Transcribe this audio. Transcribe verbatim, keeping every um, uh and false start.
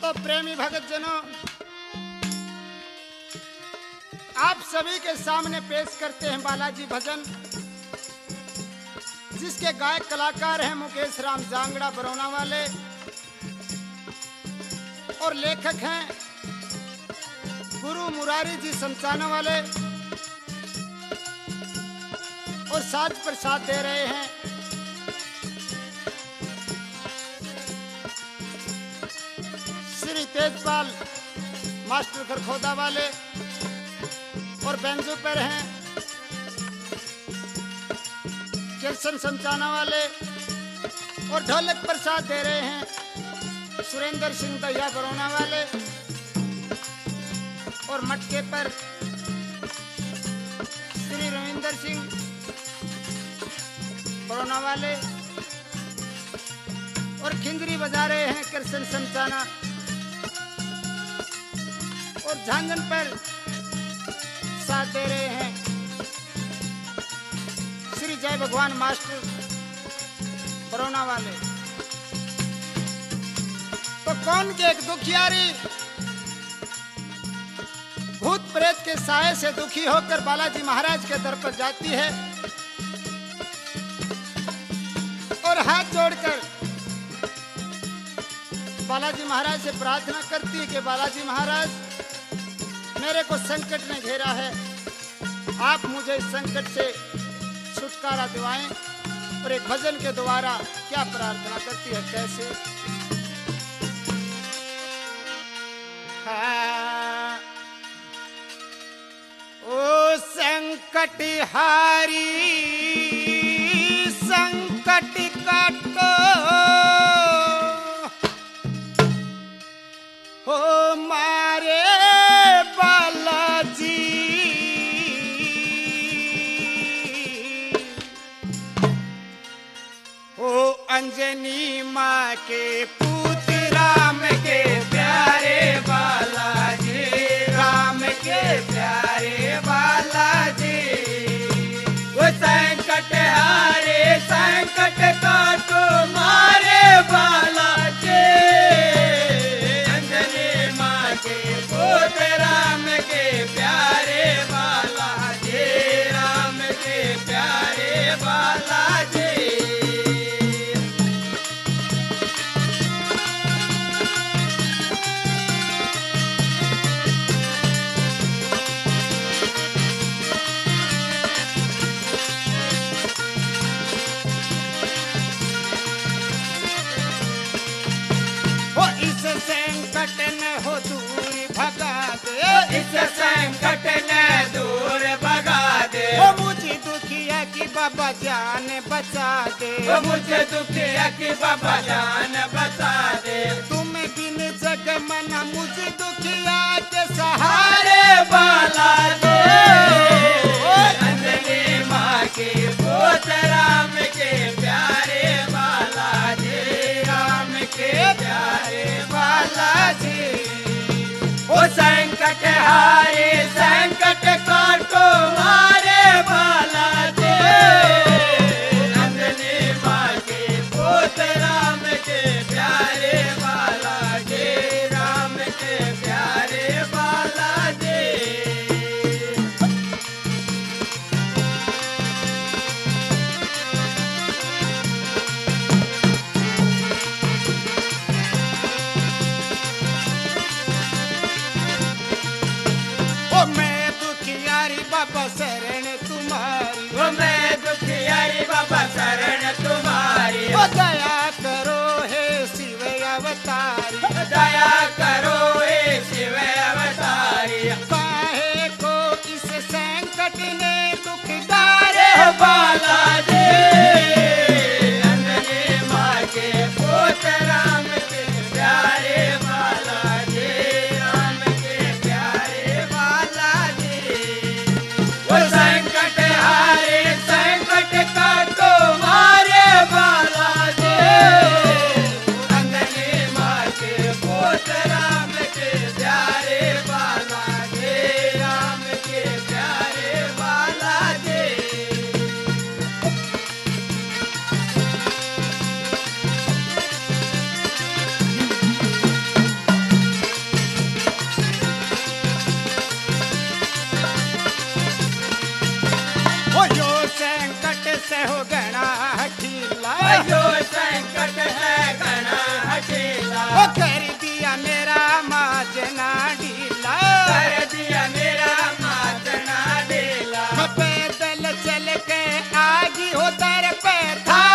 तो प्रेमी भगत जनों, आप सभी के सामने पेश करते हैं बालाजी भजन, जिसके गायक कलाकार हैं मुकेश राम जांगड़ा बरौना वाले और लेखक हैं गुरु मुरारी जी समसाना वाले और साथ पर साथ दे रहे हैं श्री तेजपाल मास्टर खरखोदा वाले और बेंजो पर हैं किशन समसाना वाले और ढोलक पर साथ दे रहे हैं सुरेंद्र सिंह दैया बरौना वाले और मटके पर श्री रविंदर सिंह बरौना वाले और खिंजरी बजा रहे हैं कृष्ण समसाना और झांझन पर साथ दे रहे हैं श्री जय भगवान मास्टर बरौना वाले। तो कौन के एक दुखियारी भूत प्रेत के साये से दुखी होकर बालाजी महाराज के दर पर जाती है और हाथ जोड़कर बालाजी महाराज से प्रार्थना करती है कि बालाजी महाराज, मेरे को संकट ने घेरा है, आप मुझे इस संकट से छुटकारा दिवाएं। और एक भजन के द्वारा क्या प्रार्थना करती है, कैसे? हाँ, ओ संकट हारी संकट काटो हो मारे बालाजी, ओ अंजनी माँ के पुत्र राम के प्यारे बालाजी, राम के प्यारे बालाजी, वो संकट हारे संकट काटो मारे बालाजी, अंजनी माँ के पुत्र राम के प्यारे बालाजी, राम के प्यारे बालाजी। संकट न हो दूर भगा दे, इस संकट न दूर भगा दे, ओ मुझे दुखिया की बाबा जान बचा दे, ओ मुझे दुखिया की बाबा जान बचा दे, तुम बिन जग मना मुझे दुखिया के सहारे बालाजी, अंजनी माँ के पुत्र राम के प्यारे बालाजी, राम के प्यारे बालाजी, ओ संकट हारे संकट काटो मारे बालाजी, अंजनी माँ के पुत्र राम के प्यारे बालाजी, राम के प्यारे बालाजी। से हो गणा हठीला, यो संकट है घना हठीला, वो कर दिया मेरा माजना ढीला, कर दिया मेरा माजना ढीला। मैं पैदल चल के आगी हो दर पे था,